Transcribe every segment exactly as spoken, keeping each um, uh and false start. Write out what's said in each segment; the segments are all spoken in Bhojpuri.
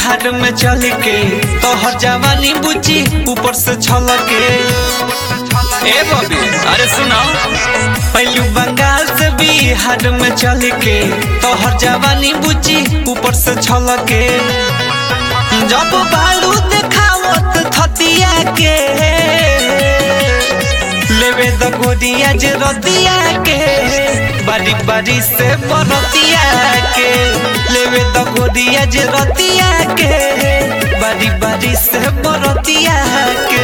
बिहार में चल के तोहर जवानी बुची ऊपर से छलके। ए बबी अरे सुनाओ, पहलू बंगाल से बिहार में चल के तोहर जवानी बुची ऊपर से छलके। जब बालू देखावत थतिया के लेवे द गोदिया जे रतिया के, बारी बारी से बरतिया के लेवे द गोदिया जे रतिया के, बारी बारी से बरतिया के,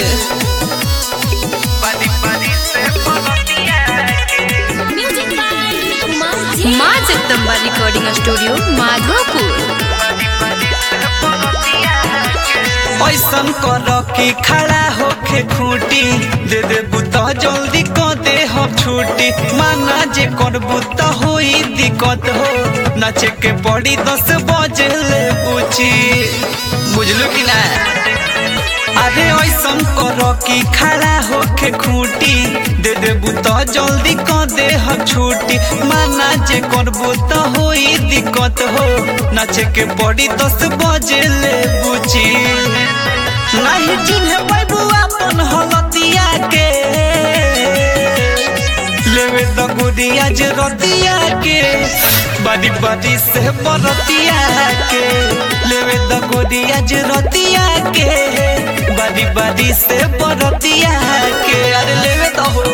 बारी बारी से बरतिया के। माँ जगदम्बा रिकॉर्डिंग स्टूडियो माधोपुर। ऐसन कर के खड़ा होके खूटी दे दे बुता जल्दी को दे हम छुट्टी। माना जे करबू त होई दिक्कत हो, नाचे के पड़ी दस बजे ले पूछी, बुझलू कि ना। अरे ऐसन कर के खड़ा होके खूटी दे दे बुता जल्दी को दे हम छुट्टी। माना जे करबू त होई दिक्कत हो, नाचे के पड़ी दस बजे ले पूछी। नहीं चिन्ह पैबू अपन हलतिया के लेवे द गोदिया जे रतिया के, बारी बारी से बरतिया के लेवे द गोदिया जे रतिया के, बारी बारी से बरतिया के। अरे लेवे तो हो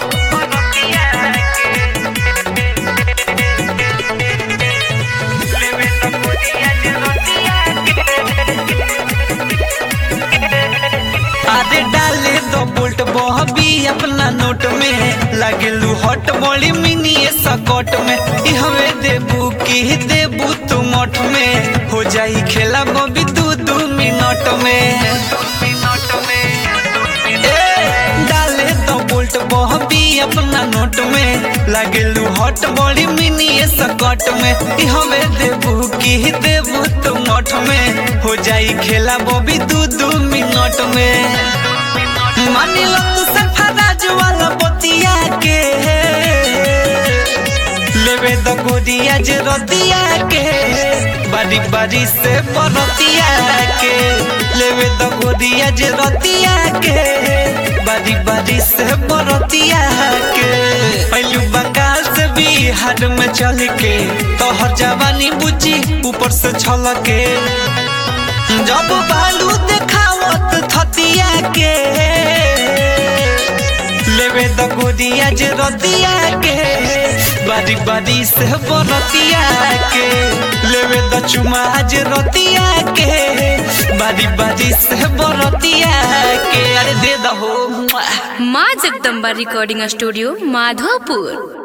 लेवे द गोदिया जे रतिया के। आधे डाले दो बुल्ट बहबी अपना नोट में, लागेलू हॉट बॉडी मिनी सकट में। हवे देबू की देबू तू मठ में, हो जाई खेला बबी दू दू मिनट में। ए डाले दो बुल्ट बहबी अपना नोट में, लागेलू हॉट बॉडी मिनी सकट में। हवे देबू की देबू तू मठ में, हो जाई खेला बबी दू दू मिनट में। मानी लो तू सरफराज वाला बतिया के लेवे द गोदिया जे रतिया के, बारी बारी से बरतिया के लेवे द गोदिया जे रतिया के, बारी बारी से बरतिया के। पहलू बंगाल से बिहार में चल के तोहर जवानी बुची ऊपर से छलके। जब बालू देखावत थतिया के लेवे द गोदिया जे रतिया के, बारी बारी से बरतिया के लेवे द चुमा जे रतिया के, बारी बारी से बरतिया के। अरे दे दहो। माँ जगदम्बा रिकॉर्डिंग स्टूडियो माधोपुर।